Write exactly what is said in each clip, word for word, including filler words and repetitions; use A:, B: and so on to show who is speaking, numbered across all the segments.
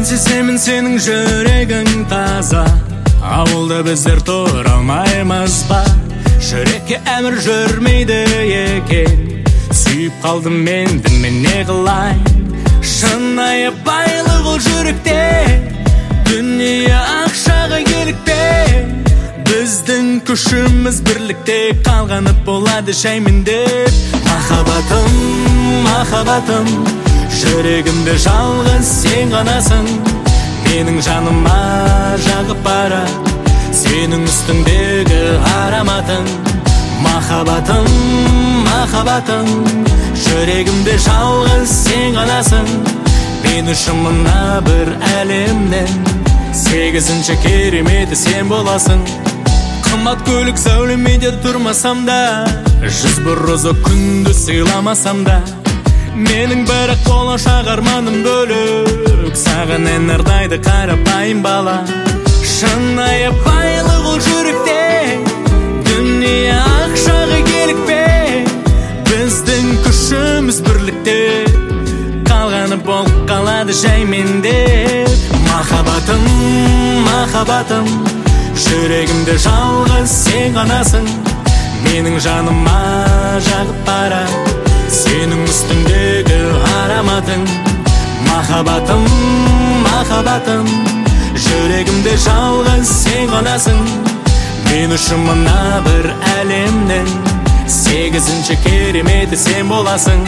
A: Мен сеземін сенің жүрегің таза, ауылда біздер тұра алмаймыз ба? Жүрекке әмір жүрмейді екен, сүйіп қалдым мен дінмен не қылайын? Шынайы байлық ол жүректе, дүние ақшаға елікпе. Біздің күшіміз бірлікте, қалғаны болады жаймендеп. Махаббатым, махаббатым, жүрегімді жалғыз сен ғанасың. Менің жаныма жағып бара, сенің үстіңдегі ароматың. Махаббатым, махаббатым, жүрегімде жалғыз сен ғанасың. Мен үшін мына бір әлемнен сегізінші кереметі сен боласың. Қымбат көлік зәулемеде тұрмасам да, жүз бір роза күнді сыйламасам да, менің бірақ болашақ арманым бөлек. Саған ән арнайды қарапайым бала. Шынайы байлық ол жүректе, дүние ақшаға елікпе. Біздің күшіміз бірлікте, қалғаны болып қалады жаймендеп. Махаббатым, махаббатым, жүрегімде жалғыз сен ғанасың. Менің жаныма жағып бара, сенің үстіңдегі ароматың. Махаббатым, махаббатым, жүрегімде жалғыз сен ғанасың. Мен үшін мына бір әлемнен сегізінші кереметі сен боласың.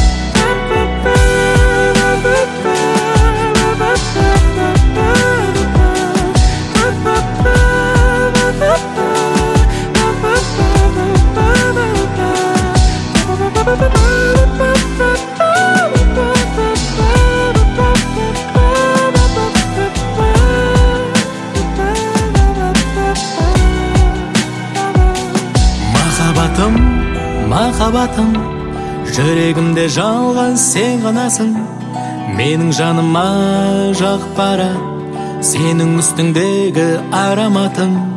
A: Махаббатым, махаббатым, жүрегімде жалғыз сен ғанасың. Менің жаныма жағып бара, сенің үстіңдегі ароматың.